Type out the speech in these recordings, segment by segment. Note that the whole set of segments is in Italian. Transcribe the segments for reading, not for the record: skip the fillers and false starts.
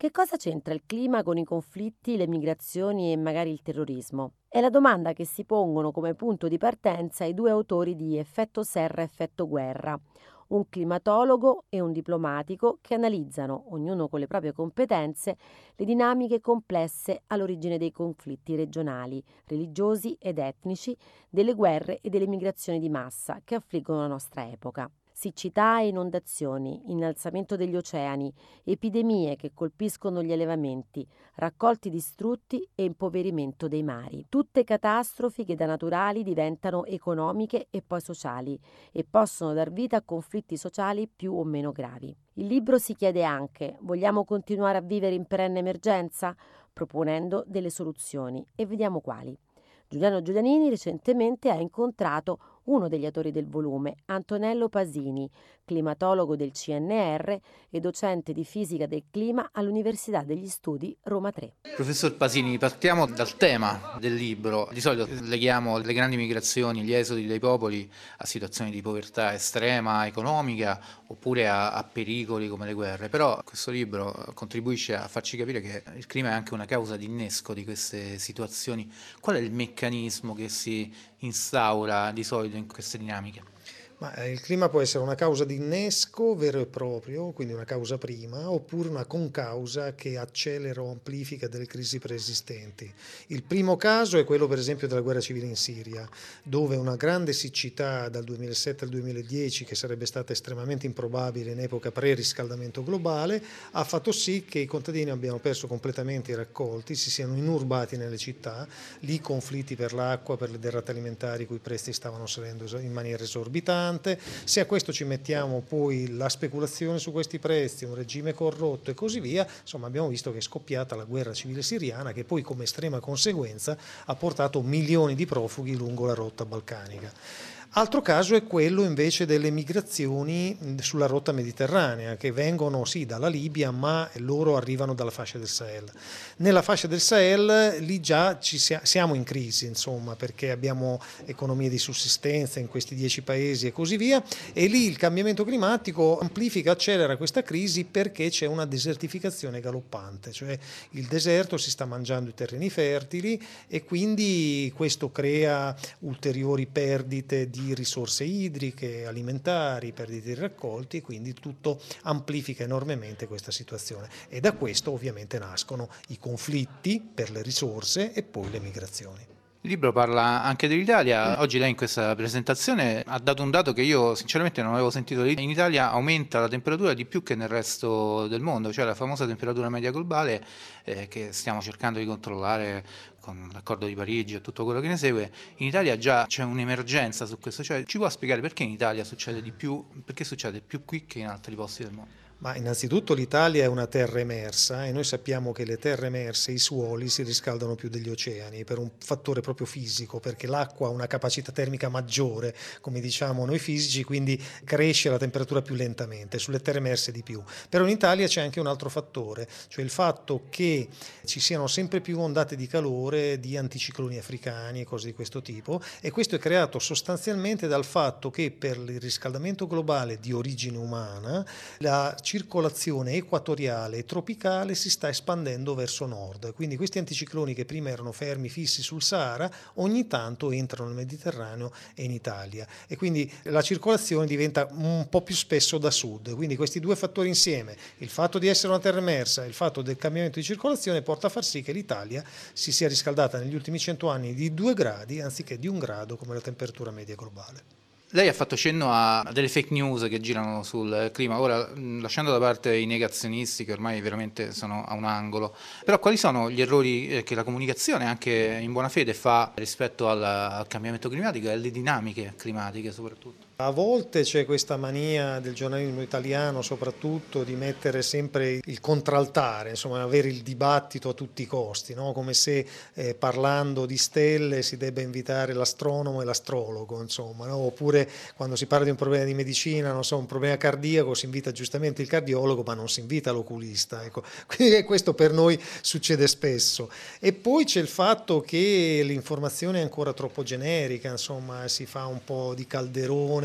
Che cosa c'entra il clima con i conflitti, le migrazioni e magari il terrorismo? È la domanda che si pongono come punto di partenza i due autori di Effetto serra, effetto guerra, un climatologo e un diplomatico che analizzano, ognuno con le proprie competenze, le dinamiche complesse all'origine dei conflitti regionali, religiosi ed etnici, delle guerre e delle migrazioni di massa che affliggono la nostra epoca. Siccità e inondazioni, innalzamento degli oceani, epidemie che colpiscono gli allevamenti, raccolti distrutti e impoverimento dei mari. Tutte catastrofi che da naturali diventano economiche e poi sociali e possono dar vita a conflitti sociali più o meno gravi. Il libro si chiede anche: vogliamo continuare a vivere in perenne emergenza? Proponendo delle soluzioni e vediamo quali. Giuliano Giulianini recentemente ha incontrato uno degli autori del volume, Antonello Pasini, climatologo del CNR e docente di fisica del clima all'Università degli Studi Roma 3. Professor Pasini, partiamo dal tema del libro. Di solito leghiamo le grandi migrazioni, gli esodi dei popoli a situazioni di povertà estrema, economica, oppure a pericoli come le guerre. Però questo libro contribuisce a farci capire che il clima è anche una causa di innesco di queste situazioni. Qual è il meccanismo che si instaura di solito in queste dinamiche? Il clima può essere una causa di innesco vero e proprio, quindi una causa prima, oppure una concausa che accelera o amplifica delle crisi preesistenti. Il primo caso è quello per esempio della guerra civile in Siria, dove una grande siccità dal 2007 al 2010, che sarebbe stata estremamente improbabile in epoca pre-riscaldamento globale, ha fatto sì che i contadini abbiano perso completamente i raccolti, si siano inurbati nelle città, lì conflitti per l'acqua, per le derrate alimentari, cui i prezzi stavano salendo in maniera esorbitante. Se a questo ci mettiamo poi la speculazione su questi prezzi, un regime corrotto e così via, insomma abbiamo visto che è scoppiata la guerra civile siriana, che poi come estrema conseguenza ha portato milioni di profughi lungo la rotta balcanica. Altro caso è quello invece delle migrazioni sulla rotta mediterranea, che vengono sì dalla Libia, ma loro arrivano dalla fascia del Sahel. Nella fascia del Sahel lì già siamo in crisi, insomma, perché abbiamo economie di sussistenza in questi 10 paesi e così via, e lì il cambiamento climatico amplifica, accelera questa crisi perché c'è una desertificazione galoppante, cioè il deserto si sta mangiando i terreni fertili e quindi questo crea ulteriori perdite di risorse idriche, alimentari, perdite di raccolti, e quindi tutto amplifica enormemente questa situazione. E da questo ovviamente nascono i conflitti per le risorse e poi le migrazioni. Il libro parla anche dell'Italia. Oggi lei in questa presentazione ha dato un dato che io sinceramente non avevo sentito. In Italia aumenta la temperatura di più che nel resto del mondo, cioè la famosa temperatura media globale che stiamo cercando di controllare con l'accordo di Parigi e tutto quello che ne segue. In Italia già c'è un'emergenza su questo, cioè ci può spiegare perché in Italia succede di più, perché succede più qui che in altri posti del mondo? Ma innanzitutto l'Italia è una terra emersa e noi sappiamo che le terre emerse, i suoli, si riscaldano più degli oceani per un fattore proprio fisico, perché l'acqua ha una capacità termica maggiore, come diciamo noi fisici, quindi cresce la temperatura più lentamente, sulle terre emerse di più. Però in Italia c'è anche un altro fattore, cioè il fatto che ci siano sempre più ondate di calore, di anticicloni africani e cose di questo tipo, e questo è creato sostanzialmente dal fatto che per il riscaldamento globale di origine umana la circolazione equatoriale e tropicale si sta espandendo verso nord, quindi questi anticicloni che prima erano fermi fissi sul Sahara ogni tanto entrano nel Mediterraneo e in Italia, e quindi la circolazione diventa un po' più spesso da sud. Quindi questi due fattori insieme, il fatto di essere una terra emersa e il fatto del cambiamento di circolazione, porta a far sì che l'Italia si sia riscaldata negli ultimi 100 anni di 2 gradi anziché di 1 grado come la temperatura media globale. Lei ha fatto cenno a delle fake news che girano sul clima. Ora, lasciando da parte i negazionisti che ormai veramente sono a un angolo, però quali sono gli errori che la comunicazione anche in buona fede fa rispetto al cambiamento climatico e alle dinamiche climatiche soprattutto? A volte c'è questa mania del giornalismo italiano soprattutto di mettere sempre il contraltare, insomma avere il dibattito a tutti i costi, no? Come se parlando di stelle si debba invitare l'astronomo e l'astrologo, insomma, no? Oppure quando si parla di un problema di medicina, non so, un problema cardiaco, si invita giustamente il cardiologo ma non si invita l'oculista, ecco. Quindi questo per noi succede spesso. E poi c'è il fatto che l'informazione è ancora troppo generica, insomma si fa un po' di calderone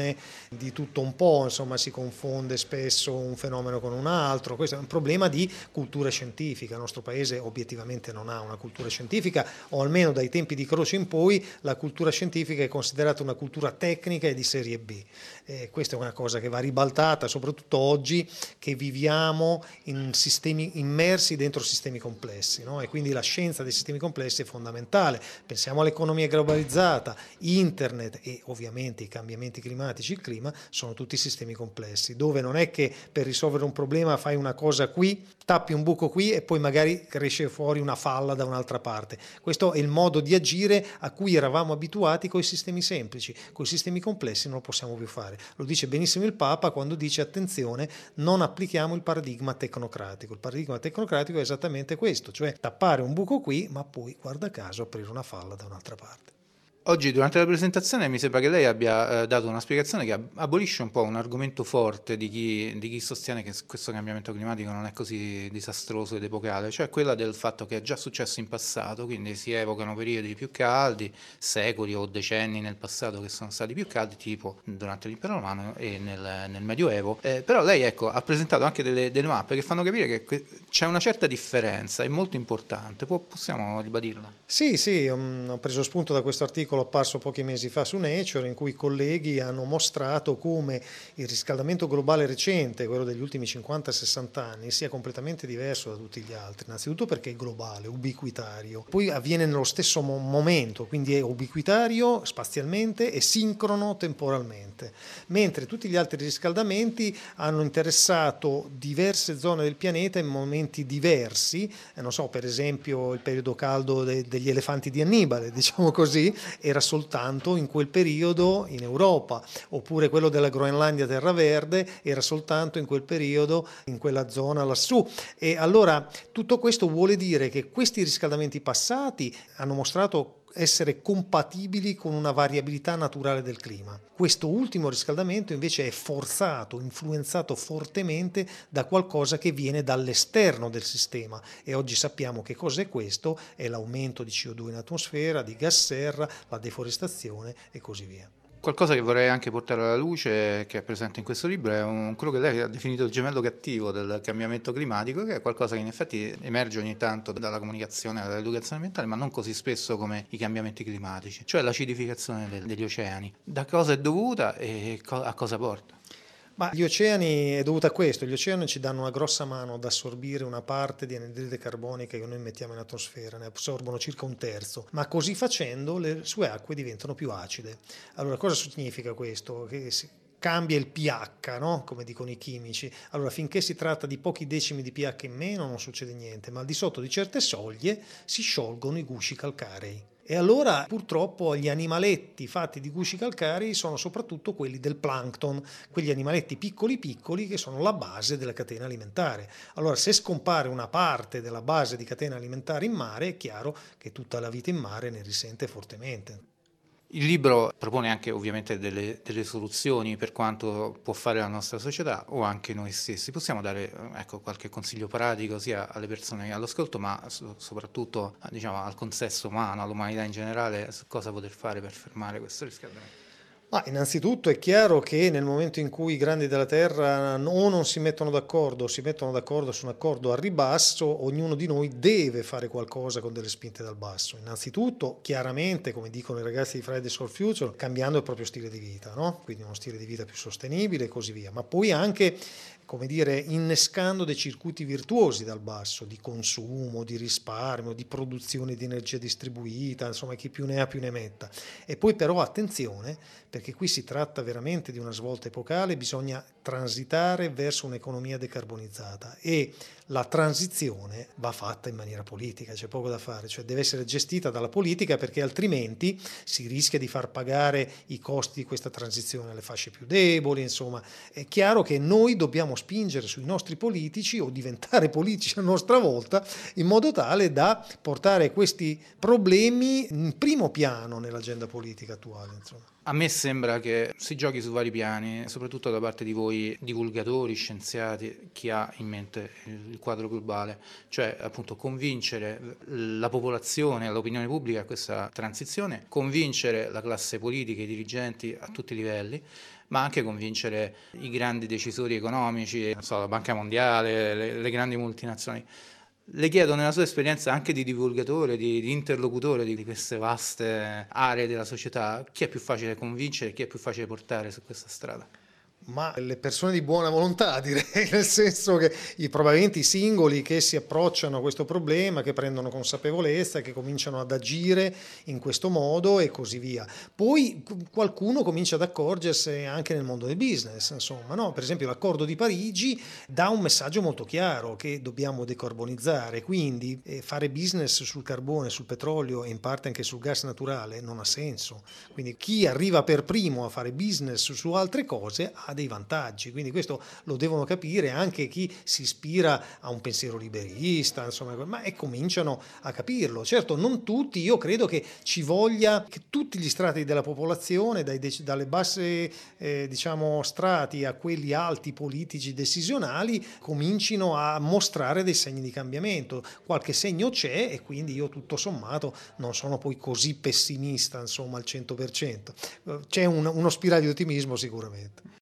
confusione di tutto un po', insomma si confonde spesso un fenomeno con un altro. Questo è un problema di cultura scientifica. Il nostro paese obiettivamente non ha una cultura scientifica, o almeno dai tempi di Croce in poi la cultura scientifica è considerata una cultura tecnica e di serie B. Questa è una cosa che va ribaltata, soprattutto oggi che viviamo in sistemi immersi dentro sistemi complessi, no? E quindi la scienza dei sistemi complessi è fondamentale. Pensiamo all'economia globalizzata, internet e ovviamente i cambiamenti climatici, il clima, sono tutti sistemi complessi, dove non è che per risolvere un problema fai una cosa qui, tappi un buco qui e poi magari cresce fuori una falla da un'altra parte. Questo è il modo di agire a cui eravamo abituati con i sistemi semplici, con i sistemi complessi non lo possiamo più fare. Lo dice benissimo il Papa quando dice attenzione, non applichiamo il paradigma tecnocratico. Il paradigma tecnocratico è esattamente questo, cioè tappare un buco qui ma poi guarda caso aprire una falla da un'altra parte. Oggi durante la presentazione mi sembra che lei abbia dato una spiegazione che abolisce un po' un argomento forte di chi sostiene che questo cambiamento climatico non è così disastroso ed epocale, cioè quella del fatto che è già successo in passato, quindi si evocano periodi più caldi, secoli o decenni nel passato che sono stati più caldi, tipo durante l'impero romano e nel Medioevo. Però lei ha presentato anche delle mappe che fanno capire che c'è una certa differenza, è molto importante, possiamo ribadirla? Sì, ho preso spunto da questo articolo apparso pochi mesi fa su Nature, in cui i colleghi hanno mostrato come il riscaldamento globale recente, quello degli ultimi 50-60 anni, sia completamente diverso da tutti gli altri. Innanzitutto perché è globale, ubiquitario, poi avviene nello stesso momento, quindi è ubiquitario spazialmente e sincrono temporalmente, mentre tutti gli altri riscaldamenti hanno interessato diverse zone del pianeta in momenti diversi, non so, per esempio il periodo caldo degli elefanti di Annibale, diciamo così, era soltanto in quel periodo in Europa, oppure quello della Groenlandia terraverde era soltanto in quel periodo in quella zona lassù. E allora tutto questo vuole dire che questi riscaldamenti passati hanno mostrato essere compatibili con una variabilità naturale del clima. Questo ultimo riscaldamento invece è forzato, influenzato fortemente da qualcosa che viene dall'esterno del sistema, e oggi sappiamo che cos'è questo: è l'aumento di CO2 in atmosfera, di gas serra, la deforestazione e così via. Qualcosa che vorrei anche portare alla luce, che è presente in questo libro, è quello che lei ha definito il gemello cattivo del cambiamento climatico, che è qualcosa che in effetti emerge ogni tanto dalla comunicazione, dall'educazione ambientale, ma non così spesso come i cambiamenti climatici, cioè l'acidificazione degli oceani. Da cosa è dovuta e a cosa porta? Ma gli oceani è dovuto a questo: gli oceani ci danno una grossa mano ad assorbire una parte di anidride carbonica che noi mettiamo in atmosfera, ne assorbono circa un terzo, ma così facendo le sue acque diventano più acide. Allora cosa significa questo? Che cambia il pH, no? Come dicono i chimici. Allora finché si tratta di pochi decimi di pH in meno non succede niente, ma al di sotto di certe soglie si sciolgono i gusci calcarei. E allora purtroppo gli animaletti fatti di gusci calcarei sono soprattutto quelli del plankton, quegli animaletti piccoli piccoli che sono la base della catena alimentare. Allora se scompare una parte della base di catena alimentare in mare, è chiaro che tutta la vita in mare ne risente fortemente. Il libro propone anche ovviamente delle soluzioni per quanto può fare la nostra società o anche noi stessi. Possiamo dare qualche consiglio pratico sia alle persone all'ascolto, ma soprattutto diciamo, al consesso umano, all'umanità in generale, su cosa poter fare per fermare questo riscaldamento? Ma innanzitutto è chiaro che nel momento in cui i grandi della Terra o non si mettono d'accordo o si mettono d'accordo su un accordo a ribasso, ognuno di noi deve fare qualcosa con delle spinte dal basso. Innanzitutto, chiaramente, come dicono i ragazzi di Fridays for Future, cambiando il proprio stile di vita, no? Quindi uno stile di vita più sostenibile e così via, ma poi anche, come dire, innescando dei circuiti virtuosi dal basso, di consumo, di risparmio, di produzione di energia distribuita, insomma chi più ne ha più ne metta. E poi però attenzione, perché qui si tratta veramente di una svolta epocale, bisogna transitare verso un'economia decarbonizzata e la transizione va fatta in maniera politica, c'è poco da fare, cioè deve essere gestita dalla politica, perché altrimenti si rischia di far pagare i costi di questa transizione alle fasce più deboli. Insomma, è chiaro che noi dobbiamo spingere sui nostri politici o diventare politici a nostra volta, in modo tale da portare questi problemi in primo piano nell'agenda politica attuale. Insomma. A me sembra che si giochi su vari piani, soprattutto da parte di voi noi divulgatori, scienziati, chi ha in mente il quadro globale, cioè appunto convincere la popolazione, l'opinione pubblica a questa transizione, convincere la classe politica, i dirigenti a tutti i livelli, ma anche convincere i grandi decisori economici, non so, la Banca Mondiale, le grandi multinazionali. Le chiedo, nella sua esperienza anche di divulgatore, di interlocutore di queste vaste aree della società, chi è più facile convincere, chi è più facile portare su questa strada? Ma le persone di buona volontà, direi, nel senso che probabilmente i singoli che si approcciano a questo problema, che prendono consapevolezza, che cominciano ad agire in questo modo e così via. Poi qualcuno comincia ad accorgersi anche nel mondo del business, insomma, no? Per esempio l'accordo di Parigi dà un messaggio molto chiaro che dobbiamo decarbonizzare, quindi fare business sul carbone, sul petrolio e in parte anche sul gas naturale non ha senso. Quindi chi arriva per primo a fare business su altre cose ha dei vantaggi, quindi questo lo devono capire anche chi si ispira a un pensiero liberista, insomma, ma cominciano a capirlo. Certo, non tutti, io credo che ci voglia che tutti gli strati della popolazione, dalle basse diciamo strati a quelli alti politici decisionali, comincino a mostrare dei segni di cambiamento. Qualche segno c'è e quindi io tutto sommato non sono poi così pessimista, insomma, al 100%. C'è uno spiraglio di ottimismo sicuramente.